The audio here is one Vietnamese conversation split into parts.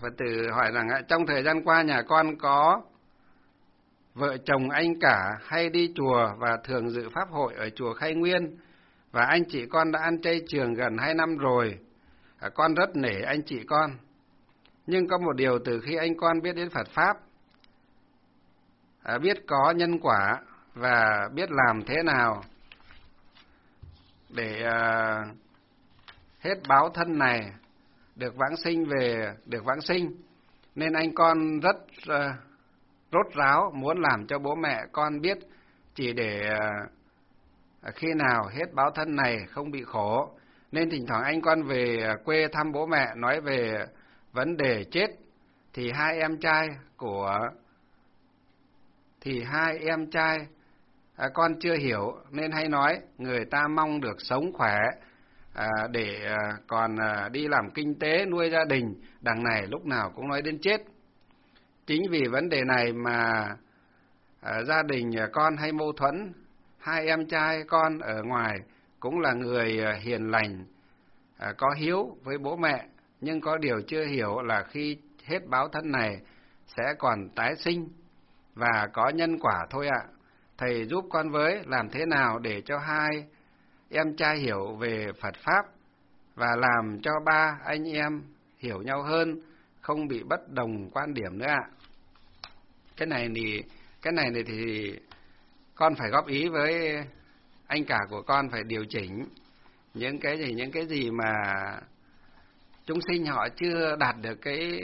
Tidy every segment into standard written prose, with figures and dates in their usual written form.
Phật tử hỏi rằng trong thời gian qua nhà con có vợ chồng anh cả hay đi chùa và thường dự pháp hội ở chùa Khai Nguyên, và anh chị con đã ăn chay trường gần 2 năm rồi. Con rất nể anh chị con. Nhưng có một điều, từ khi anh con biết đến Phật Pháp, biết có nhân quả và biết làm thế nào để hết báo thân này, được vãng sinh, nên anh con rất rốt ráo muốn làm cho bố mẹ con biết, chỉ để khi nào hết báo thân này không bị khổ. Nên thỉnh thoảng anh con về quê thăm bố mẹ, nói về vấn đề chết, thì hai em trai con chưa hiểu, nên hay nói người ta mong được sống khỏe để còn đi làm kinh tế nuôi gia đình, đằng này lúc nào cũng nói đến chết. Chính vì vấn đề này mà gia đình con hay mâu thuẫn. Hai em trai con ở ngoài cũng là người hiền lành, có hiếu với bố mẹ, nhưng có điều chưa hiểu là khi hết báo thân này sẽ còn tái sinh và có nhân quả thôi ạ. Thầy giúp con với, làm thế nào để cho hai em trai hiểu về Phật Pháp và làm cho ba anh em hiểu nhau hơn, không bị bất đồng quan điểm nữa ạ. Cái này thì con phải góp ý với anh cả của con, phải điều chỉnh những cái gì mà chúng sinh họ chưa đạt được cái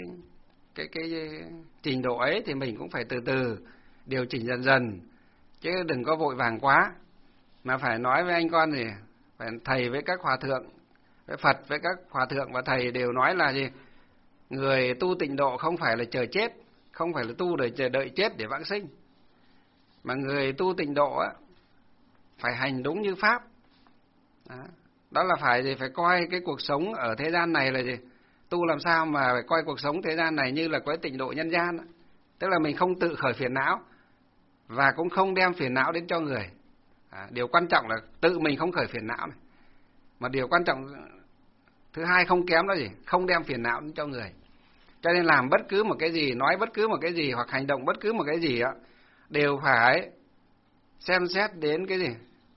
trình độ ấy, thì mình cũng phải từ từ điều chỉnh dần dần, chứ đừng có vội vàng quá. Mà phải nói với anh con thì phải thầy với các hòa thượng, với Phật với các hòa thượng và thầy đều nói là gì? Người tu tịnh độ không phải là chờ chết, không phải là tu để chờ đợi chết để vãng sinh, mà người tu tịnh độ á phải hành đúng như pháp. Đó là phải coi cái cuộc sống ở thế gian này là gì? Tu làm sao mà phải coi cuộc sống thế gian này như là cái tịnh độ nhân gian, tức là mình không tự khởi phiền não và cũng không đem phiền não đến cho người. Điều quan trọng là tự mình không khởi phiền não này. Mà điều quan trọng thứ hai không kém đó gì? Không đem phiền não đến cho người. Cho nên làm bất cứ một cái gì, nói bất cứ một cái gì hoặc hành động bất cứ một cái gì đó, đều phải xem xét đến cái gì?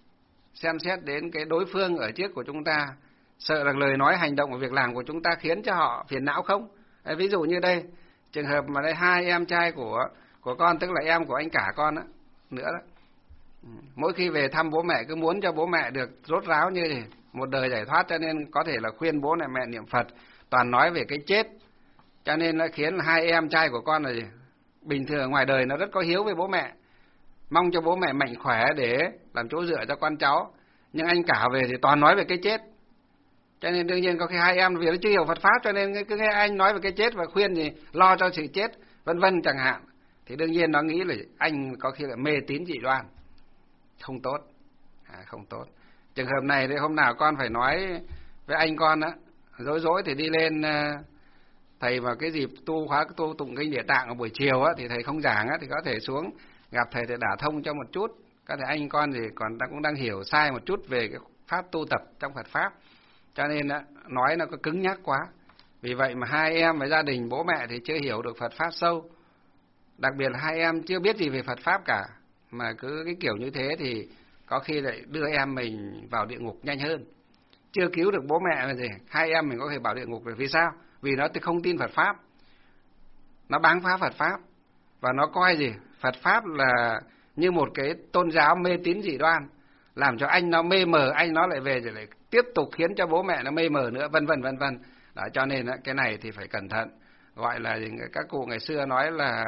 Xem xét đến cái đối phương ở trước của chúng ta, sợ rằng lời nói, hành động và việc làm của chúng ta khiến cho họ phiền não không? Ví dụ như đây, trường hợp mà đây hai em trai của con, tức là em của anh cả con đó, nữa đó. Mỗi khi về thăm bố mẹ cứ muốn cho bố mẹ được rốt ráo như thế, một đời giải thoát, cho nên có thể là khuyên bố mẹ niệm Phật, toàn nói về cái chết. Cho nên nó khiến hai em trai của con là gì? Bình thường ngoài đời nó rất có hiếu với bố mẹ, mong cho bố mẹ mạnh khỏe để làm chỗ dựa cho con cháu. Nhưng anh cả về thì toàn nói về cái chết. Cho nên đương nhiên có khi hai em vì nó chưa hiểu Phật Pháp, cho nên cứ nghe anh nói về cái chết và khuyên thì lo cho sự chết, vân vân chẳng hạn. Thì đương nhiên nó nghĩ là anh có khi là mê tín dị đoan. Không tốt. Không tốt. Trường hợp này thì hôm nào con phải nói với anh con á, rối thì đi lên thầy vào cái dịp tu tụng kinh Địa Tạng ở buổi chiều á, thì thầy không giảng á, thì có thể xuống gặp thầy để đả thông cho một chút. Có thể anh con thì cũng đang hiểu sai một chút về cái pháp tu tập trong Phật Pháp, cho nên nói nó có cứng nhắc quá. Vì vậy mà hai em với gia đình bố mẹ thì chưa hiểu được Phật Pháp sâu, đặc biệt là hai em chưa biết gì về Phật Pháp cả, mà cứ cái kiểu như thế thì có khi lại đưa em mình vào địa ngục nhanh hơn. Chưa cứu được bố mẹ mà gì hai em mình có thể vào địa ngục. Vì sao? Vì nó không tin Phật Pháp, nó báng phá Phật Pháp, và nó coi gì Phật Pháp là như một cái tôn giáo mê tín dị đoan, làm cho anh nó mê mờ, anh nó lại về rồi lại tiếp tục khiến cho bố mẹ nó mê mờ nữa, vân vân vân vân. Đó, cho nên cái này thì phải cẩn thận. Gọi là các cụ ngày xưa nói là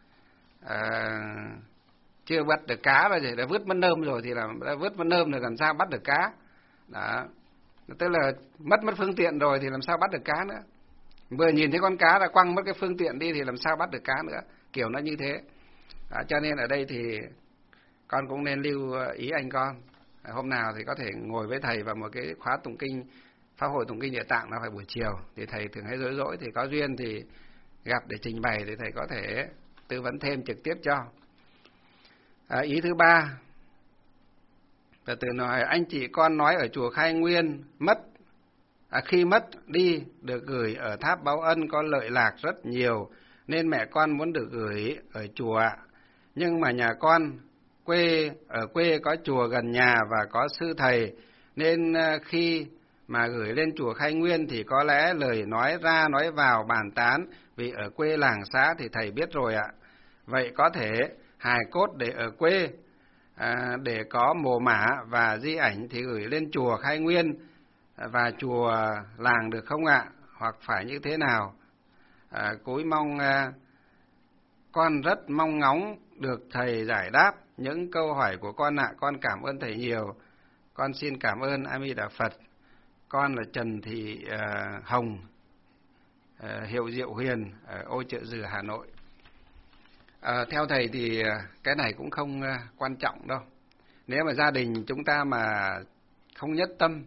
chưa bắt được cá rồi thì đã vứt mất nơm rồi, thì đã vứt mất nơm rồi làm sao bắt được cá. Đó, tức là mất phương tiện rồi thì làm sao bắt được cá nữa. Vừa nhìn thấy con cá đã quăng mất cái phương tiện đi thì làm sao bắt được cá nữa, kiểu nó như thế. Đó, cho nên ở đây thì con cũng nên lưu ý anh con. Hôm nào thì có thể ngồi với thầy vào một cái khóa tụng kinh, pháp hội tụng kinh Địa Tạng, nó phải buổi chiều, thì thầy thường hay rỗi thì có duyên thì gặp để trình bày, thì thầy có thể tư vấn thêm trực tiếp cho. Ý thứ ba, từ nói anh chị con nói ở chùa Khai Nguyên mất Khi mất đi được gửi ở tháp báo ân có lợi lạc rất nhiều, nên mẹ con muốn được gửi ở chùa. Nhưng mà nhà con ở quê có chùa gần nhà và có sư thầy, nên khi mà gửi lên chùa Khai Nguyên thì có lẽ lời nói ra nói vào bàn tán, vì ở quê làng xã thì thầy biết rồi ạ. Vậy có thể hài cốt để ở quê, để có mồ mả và di ảnh thì gửi lên chùa Khai Nguyên và chùa làng được không ạ? Hoặc phải như thế nào? Cúi mong con rất mong ngóng được thầy giải đáp những câu hỏi của con ạ. Con cảm ơn thầy nhiều. Con xin cảm ơn A Di Đà Phật. Con là Trần Thị Hồng, hiệu Diệu Huyền, ở Ô Chợ Dừa, Hà Nội. Theo thầy thì cái này cũng không quan trọng đâu. Nếu mà gia đình chúng ta mà không nhất tâm,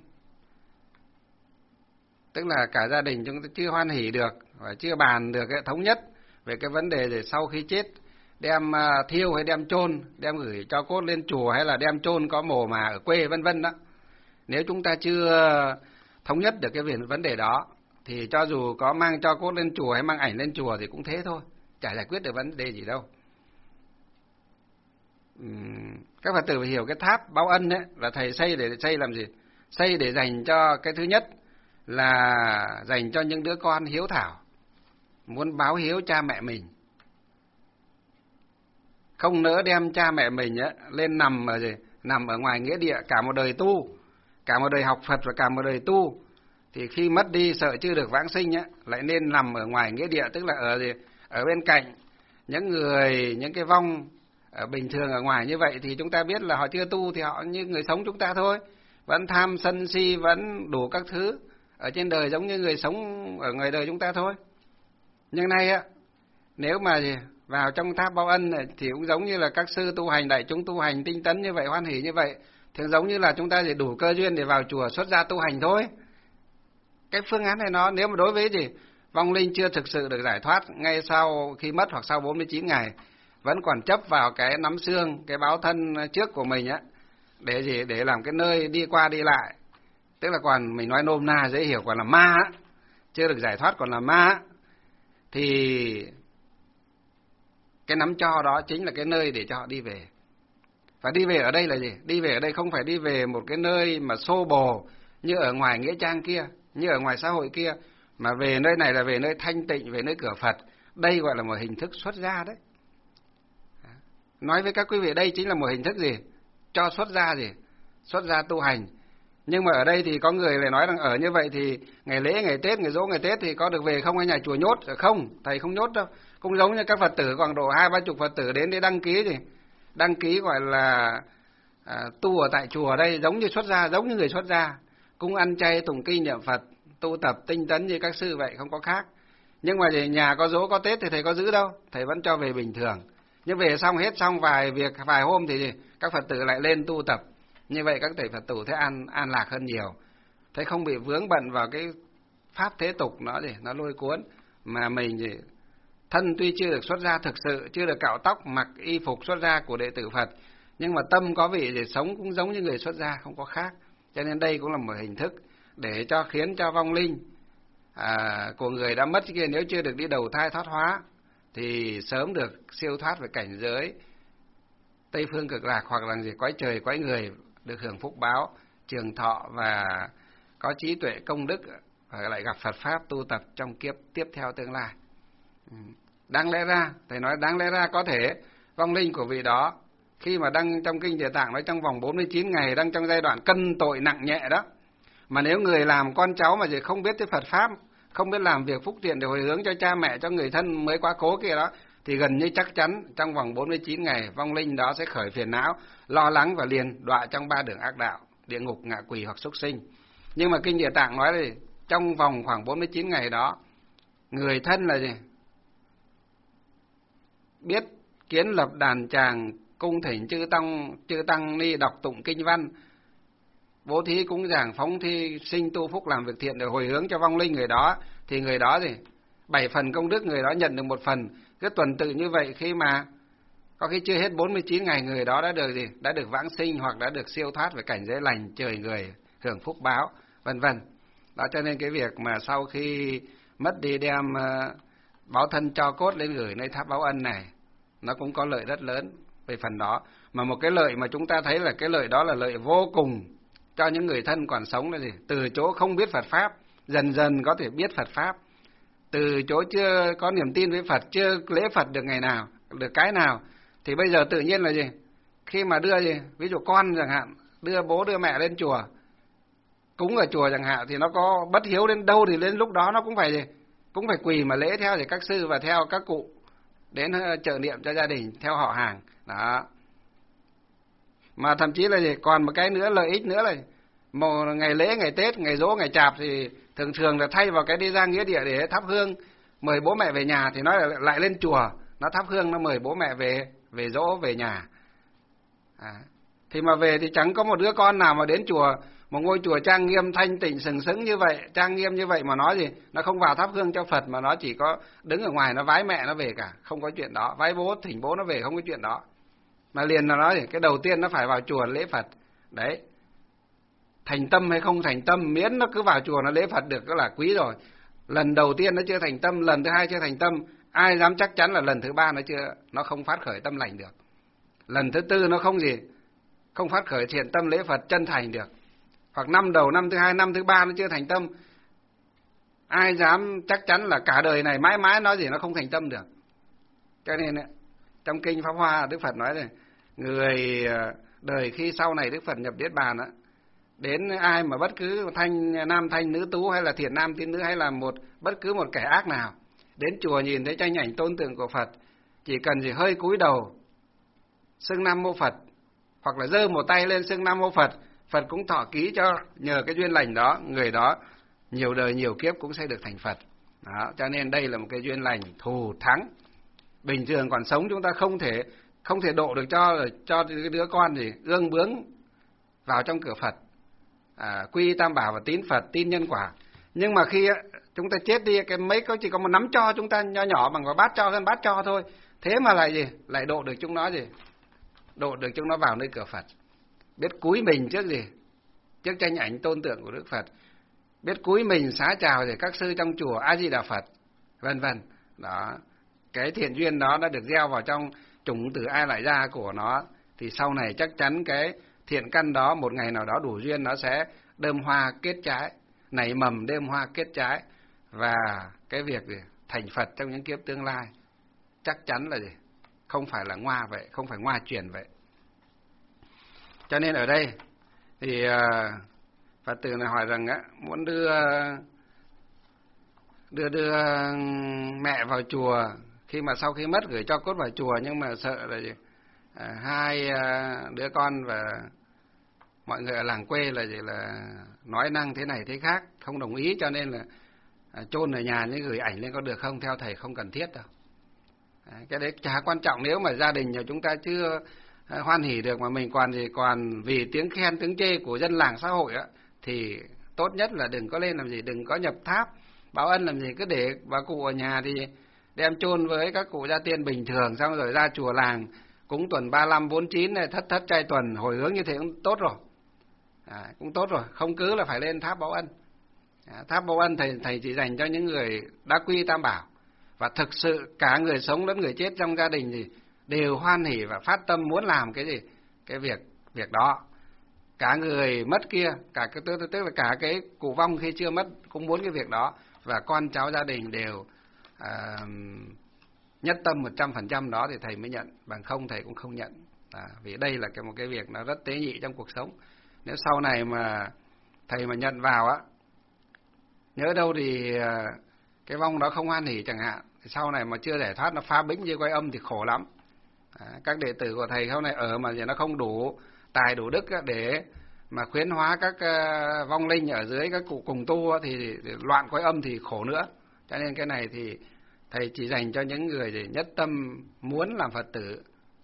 tức là cả gia đình chúng ta chưa hoan hỉ được và chưa bàn được thống nhất về cái vấn đề rồi sau khi chết đem thiêu hay đem chôn, đem gửi cho cốt lên chùa hay là đem chôn có mồ mà ở quê vân vân đó. Nếu chúng ta chưa thống nhất được cái vấn đề đó thì cho dù có mang cho cốt lên chùa hay mang ảnh lên chùa thì cũng thế thôi, chả giải quyết được vấn đề gì đâu. Các Phật tử phải hiểu cái tháp báo ân ấy là thầy xây để xây làm gì? Xây để dành cho cái thứ nhất là dành cho những đứa con hiếu thảo, muốn báo hiếu cha mẹ mình, không nỡ đem cha mẹ mình ấy lên nằm ở ngoài nghĩa địa cả một đời tu, cả một đời học Phật và cả một đời tu, thì khi mất đi sợ chưa được vãng sinh ấy, lại nên nằm ở ngoài nghĩa địa, tức là ở bên cạnh những cái vong bình thường ở ngoài như vậy, thì chúng ta biết là họ chưa tu thì họ như người sống chúng ta thôi, vẫn tham sân si, vẫn đủ các thứ ở trên đời giống như người sống ở ngoài đời chúng ta thôi. Nhưng nay á, nếu mà vào trong tháp báo ân này, thì cũng giống như là các sư tu hành, đại chúng tu hành tinh tấn như vậy, hoan hỷ như vậy, thường giống như là chúng ta chỉ đủ cơ duyên để vào chùa xuất gia tu hành thôi. Cái phương án này nó nếu mà đối với vong linh chưa thực sự được giải thoát ngay sau khi mất hoặc sau 49 ngày, vẫn còn chấp vào cái nắm xương, cái báo thân trước của mình á, để làm cái nơi đi qua đi lại, tức là còn mình nói nôm na dễ hiểu còn là ma á, chưa được giải thoát còn là ma á, thì cái nắm cho đó chính là cái nơi để cho họ đi về. Và đi về ở đây là gì? Đi về ở đây không phải đi về một cái nơi mà xô bồ như ở ngoài nghĩa trang kia, như ở ngoài xã hội kia, mà về nơi này là về nơi thanh tịnh, về nơi cửa Phật. Đây gọi là một hình thức xuất gia đấy. Nói với các quý vị, đây chính là một hình thức gì? Cho xuất gia xuất gia tu hành. Nhưng mà ở đây thì có người lại nói rằng ở như vậy thì ngày lễ, ngày Tết, ngày giỗ, ngày Tết thì có được về không, hay nhà chùa nhốt? Không, thầy không nhốt đâu. Cũng giống như các Phật tử khoảng độ 20-30 Phật tử đến để đăng ký đăng ký gọi là tu ở tại chùa đây, giống như xuất gia, giống như người xuất gia, cũng ăn chay, tụng kinh, niệm Phật, tu tập tinh tấn như các sư vậy, không có khác. Nhưng mà nhà có giỗ có Tết thì thầy có giữ đâu, thầy vẫn cho về bình thường. Nhưng về hết xong vài hôm thì các Phật tử lại lên tu tập. Như vậy các thầy Phật tử thấy an lạc hơn nhiều, thấy không bị vướng bận vào cái pháp thế tục nó lôi cuốn, mà mình thân tuy chưa được xuất gia thực sự, chưa được cạo tóc, mặc y phục xuất gia của đệ tử Phật, nhưng mà tâm có vị để sống cũng giống như người xuất gia, không có khác. Cho nên đây cũng là một hình thức để khiến cho vong linh của người đã mất kia, nếu chưa được đi đầu thai thoát hóa thì sớm được siêu thoát về cảnh giới Tây phương cực lạc, hoặc là cõi trời cõi người, được hưởng phúc báo, trường thọ và có trí tuệ công đức, và lại gặp Phật pháp tu tập trong kiếp tiếp theo tương lai. Đáng lẽ ra, thầy nói đáng lẽ ra có thể vong linh của vị đó khi mà đăng trong kinh Địa Tạng nói trong vòng 49 ngày, đang trong giai đoạn cân tội nặng nhẹ đó, mà nếu người làm con cháu mà không biết cái Phật pháp, không biết làm việc phúc thiện để hồi hướng cho cha mẹ, cho người thân mới quá cố kia đó, thì gần như chắc chắn trong vòng 49 ngày vong linh đó sẽ khởi phiền não, lo lắng và liền đọa trong 3 đường ác đạo, địa ngục, ngạ quỷ hoặc súc sinh. Nhưng mà kinh Địa Tạng nói là trong vòng khoảng 49 ngày đó, người thân là biết kiến lập đàn tràng, cung thỉnh chư tăng ni đọc tụng kinh văn, bố thí cúng dường, phóng thi sinh tu phúc, làm việc thiện để hồi hướng cho vong linh người đó, thì người đó 7 phần công đức người đó nhận được 1 phần. Cứ tuần tự như vậy, khi mà có khi chưa hết 49 ngày người đó đã được vãng sinh, hoặc đã được siêu thoát về cảnh giới lành, trời người, hưởng phúc báo, vân vân. Đó cho nên cái việc mà sau khi mất đi đem báo thân cho cốt lên gửi nơi tháp báo ân này, nó cũng có lợi rất lớn về phần đó. Mà một cái lợi mà chúng ta thấy là cái lợi đó là lợi vô cùng cho những người thân còn sống là gì? Từ chỗ không biết Phật Pháp, dần dần có thể biết Phật Pháp. Từ chỗ chưa có niềm tin với Phật, chưa lễ Phật được ngày nào, được cái nào, thì bây giờ tự nhiên là gì? Khi mà đưa gì? Ví dụ con chẳng hạn, đưa bố đưa mẹ lên chùa, cúng ở chùa chẳng hạn, thì nó có bất hiếu đến đâu thì đến lúc đó nó cũng phải gì? Cũng phải quỳ mà lễ theo thì các sư và theo các cụ đến trợ niệm cho gia đình theo họ hàng. Đó. Mà thậm chí là gì? Còn một cái nữa, lợi ích nữa là một ngày lễ, ngày Tết, ngày Giỗ, ngày Chạp thì thường thường là thay vào cái đi ra nghĩa địa để thắp hương mời bố mẹ về nhà thì nó lại lên chùa, nó thắp hương, nó mời bố mẹ về giỗ về nhà. Thì mà về thì chẳng có một đứa con nào mà đến chùa, một ngôi chùa trang nghiêm thanh tịnh sừng sững như vậy, trang nghiêm như vậy mà nói gì, nó không vào thắp hương cho Phật, mà nó chỉ có đứng ở ngoài nó vái mẹ nó về cả, không có chuyện đó. Vái bố thỉnh bố nó về, không có chuyện đó. Mà liền là nói gì, cái đầu tiên nó phải vào chùa lễ Phật. Đấy, thành tâm hay không thành tâm, miễn nó cứ vào chùa nó lễ Phật đượcก็là quý rồi. Lần đầu tiên nó chưa thành tâm, lần thứ hai chưa thành tâm, ai dám chắc chắn là lần thứ ba nó không phát khởi tâm lành được. Lần thứ tư nó không phát khởi thiện tâm lễ Phật chân thành được. Hoặc năm đầu, năm thứ hai, năm thứ ba nó chưa thành tâm, ai dám chắc chắn là cả đời này mãi mãi nói gì nó không thành tâm được. Cho nên trong kinh Pháp Hoa Đức Phật nói này, người đời khi sau này Đức Phật nhập Niết Bàn á, đến ai mà bất cứ nam thanh nữ tú hay là thiện nam tín nữ hay là bất cứ một kẻ ác nào đến chùa nhìn thấy tranh ảnh tôn tượng của Phật, chỉ cần gì hơi cúi đầu xưng Nam Mô Phật hoặc là giơ một tay lên xưng Nam Mô Phật, Phật cũng thọ ký cho, nhờ cái duyên lành đó, người đó nhiều đời nhiều kiếp cũng sẽ được thành Phật. Đó, cho nên đây là một cái duyên lành thù thắng. Bình thường còn sống chúng ta không thể độ được cho cái đứa con gì ương bướng vào trong cửa Phật, quy Tam Bảo và tín Phật, tin nhân quả. Nhưng mà khi chúng ta chết đi, cái mấy có chỉ có một nắm cho chúng ta nho nhỏ bằng cái bát cho hơn bát cho thôi, thế mà lại độ được chúng nó độ được chúng nó vào nơi cửa Phật. Biết cúi mình trước trước tranh ảnh tôn tượng của Đức Phật, biết cúi mình xá chào các sư trong chùa A Di Đà Phật, vân vân. Đó, cái thiện duyên đó đã được gieo vào trong chủng tử A Lại Gia của nó, thì sau này chắc chắn cái thiện căn đó một ngày nào đó đủ duyên nó sẽ đơm hoa kết trái, nảy mầm đơm hoa kết trái, và cái việc thành Phật trong những kiếp tương lai chắc chắn là không phải là ngoa vậy, không phải ngoa truyền vậy. Cho nên ở đây thì Phật tử này hỏi rằng muốn đưa mẹ vào chùa, khi mà sau khi mất gửi cho cốt vào chùa, nhưng mà sợ là hai đứa con và mọi người ở làng quê là nói năng thế này thế khác, không đồng ý, cho nên là chôn ở nhà nhưng gửi ảnh lên có được không? Theo thầy không cần thiết đâu. Cái đấy chả quan trọng, nếu mà gia đình nhà chúng ta chưa hoan hỉ được mà mình còn vì tiếng khen tiếng chê của dân làng xã hội thì tốt nhất là đừng có lên làm gì, đừng có nhập tháp báo ân làm gì, cứ để bà cụ ở nhà thì đem chôn với các cụ gia tiên bình thường, xong rồi ra chùa làng cúng tuần 35, 49 này, thất trai tuần hồi hướng như thế cũng tốt rồi. Cũng tốt rồi, không cứ là phải lên tháp báo ân. Tháp báo ân thầy chỉ dành cho những người đã quy Tam Bảo, và thực sự cả người sống lẫn người chết trong gia đình thì đều hoan hỉ và phát tâm muốn làm cái việc đó. Cả người mất kia, tức là cả cái cụ vong khi chưa mất cũng muốn cái việc đó, và con cháu gia đình đều nhất tâm 100% đó thì thầy mới nhận, bằng không thầy cũng không nhận. Vì đây là một cái việc nó rất tế nhị trong cuộc sống. Nếu sau này mà thầy mà nhận vào nhớ đâu thì cái vong đó không hoan hỉ chẳng hạn, thì sau này mà chưa giải thoát nó phá bính như quay âm thì khổ lắm. Các đệ tử của thầy sau này ở mà nó không đủ tài đủ đức để mà khuyến hóa các vong linh ở dưới các cụ cùng tu thì loạn quay âm thì khổ nữa. Cho nên cái này thì thầy chỉ dành cho những người nhất tâm muốn làm Phật tử,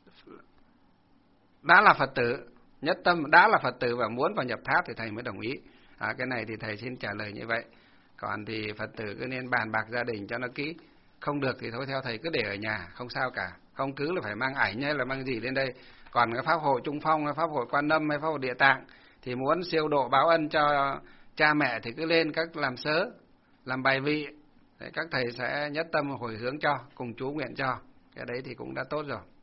đã là Phật tử, nhất tâm đã là Phật tử và muốn vào nhập tháp thì thầy mới đồng ý. Cái này thì thầy xin trả lời như vậy. Còn thì Phật tử cứ nên bàn bạc gia đình cho nó kỹ. Không được thì thôi theo thầy cứ để ở nhà, không sao cả. Không cứ là phải mang ảnh hay là mang gì lên đây. Còn cái pháp hội Trung Phong, pháp hội Quan Âm hay pháp hội Địa Tạng thì muốn siêu độ báo ân cho cha mẹ thì cứ lên các làm sớ, làm bài vị, để các thầy sẽ nhất tâm hồi hướng cho, cùng chú nguyện cho, cái đấy thì cũng đã tốt rồi.